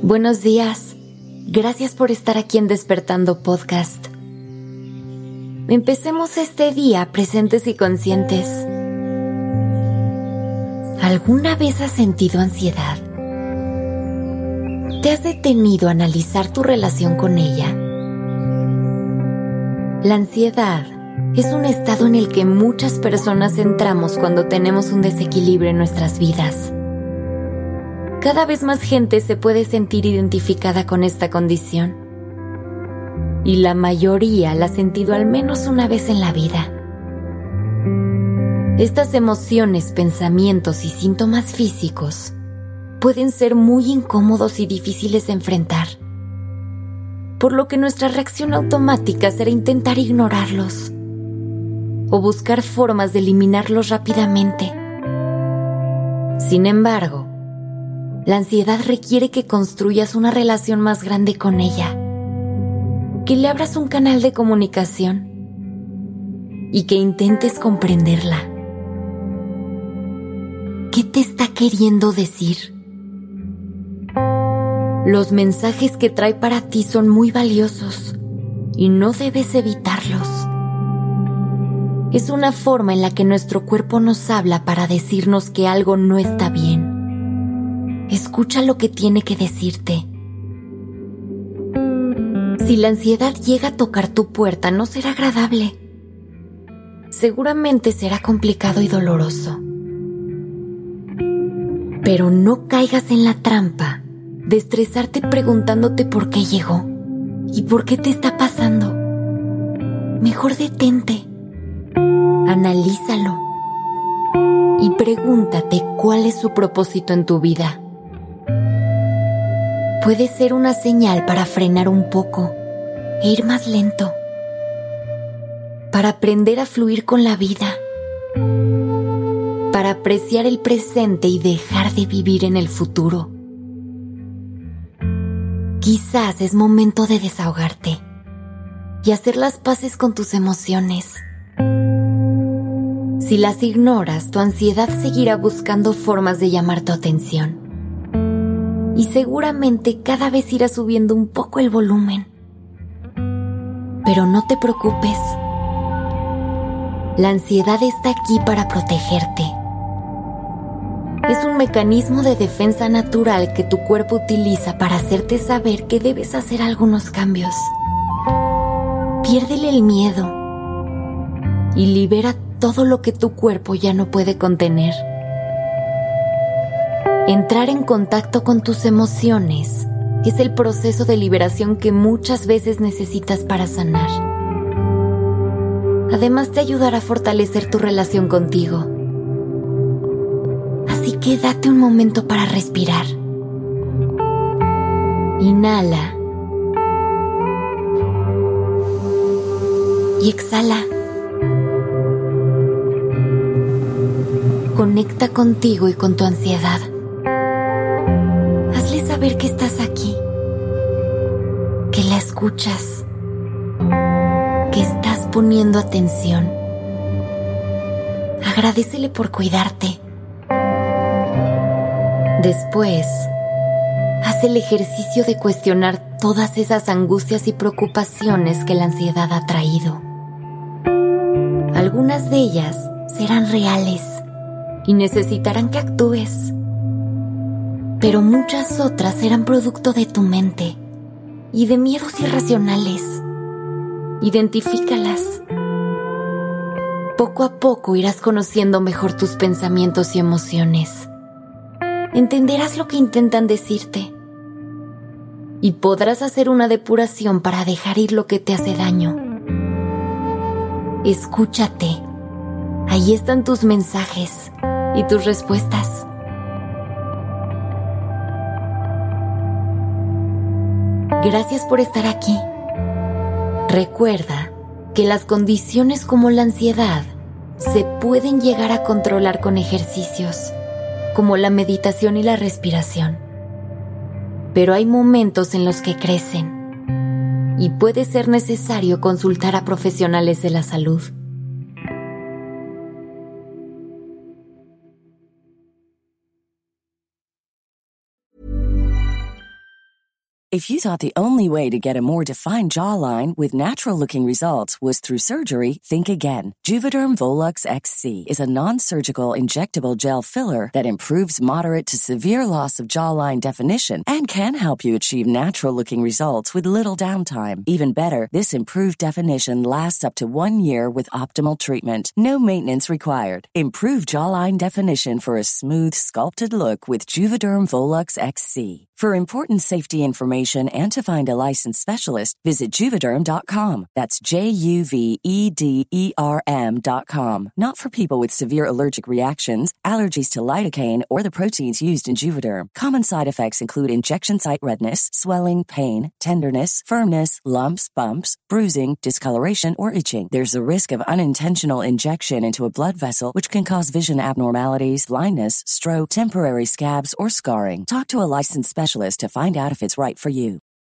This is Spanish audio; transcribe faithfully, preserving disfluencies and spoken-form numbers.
Buenos días. Gracias por estar aquí en Despertando Podcast. Empecemos este día presentes y conscientes. ¿Alguna vez has sentido ansiedad? ¿Te has detenido a analizar tu relación con ella? La ansiedad es un estado en el que muchas personas entramos cuando tenemos un desequilibrio en nuestras vidas. Cada vez más gente se puede sentir identificada con esta condición. Y la mayoría la ha sentido al menos una vez en la vida. Estas emociones, pensamientos y síntomas físicos pueden ser muy incómodos y difíciles de enfrentar, por lo que nuestra reacción automática será intentar ignorarlos o buscar formas de eliminarlos rápidamente. Sin embargo, la ansiedad requiere que construyas una relación más grande con ella, que le abras un canal de comunicación y que intentes comprenderla. ¿Qué te está queriendo decir? Los mensajes que trae para ti son muy valiosos y no debes evitarlos. Es una forma en la que nuestro cuerpo nos habla para decirnos que algo no está bien. Escucha lo que tiene que decirte. Si la ansiedad llega a tocar tu puerta, no será agradable. Seguramente será complicado y doloroso. Pero no caigas en la trampa de estresarte preguntándote por qué llegó y por qué te está pasando. Mejor detente, analízalo y pregúntate cuál es su propósito en tu vida. Puede ser una señal para frenar un poco e ir más lento, para aprender a fluir con la vida, para apreciar el presente y dejar de vivir en el futuro. Quizás es momento de desahogarte y hacer las paces con tus emociones. Si las ignoras, tu ansiedad seguirá buscando formas de llamar tu atención. Y seguramente cada vez irá subiendo un poco el volumen. Pero no te preocupes. La ansiedad está aquí para protegerte. Es un mecanismo de defensa natural que tu cuerpo utiliza para hacerte saber que debes hacer algunos cambios. Piérdele el miedo y libera todo lo que tu cuerpo ya no puede contener. Entrar en contacto con tus emociones es el proceso de liberación que muchas veces necesitas para sanar. Además, te ayudará a fortalecer tu relación contigo. Así que date un momento para respirar. Inhala. Y exhala. Conecta contigo y con tu ansiedad. Hazle saber que estás aquí, que la escuchas, que estás poniendo atención. Agradécele por cuidarte. Después, haz el ejercicio de cuestionar todas esas angustias y preocupaciones que la ansiedad ha traído. Algunas de ellas serán reales y necesitarán que actúes. Pero muchas otras serán producto de tu mente y de miedos irracionales. Identifícalas. Poco a poco irás conociendo mejor tus pensamientos y emociones. Entenderás lo que intentan decirte y podrás hacer una depuración para dejar ir lo que te hace daño. Escúchate. Ahí están tus mensajes y tus respuestas. Gracias por estar aquí. Recuerda que las condiciones como la ansiedad se pueden llegar a controlar con ejercicios, como la meditación y la respiración. Pero hay momentos en los que crecen y puede ser necesario consultar a profesionales de la salud. If you thought the only way to get a more defined jawline with natural-looking results was through surgery, think again. Juvederm Volux X C is a non-surgical injectable gel filler that improves moderate to severe loss of jawline definition and can help you achieve natural-looking results with little downtime. Even better, this improved definition lasts up to one year with optimal treatment. No maintenance required. Improve jawline definition for a smooth, sculpted look with Juvederm Volux X C. For important safety information and to find a licensed specialist, visit Juvederm dot com. That's J U V E D E R M dot com. Not for people with severe allergic reactions, allergies to lidocaine, or the proteins used in Juvederm. Common side effects include injection site redness, swelling, pain, tenderness, firmness, lumps, bumps, bruising, discoloration, or itching. There's a risk of unintentional injection into a blood vessel, which can cause vision abnormalities, blindness, stroke, temporary scabs, or scarring. Talk to a licensed specialist to find out if it's right for you.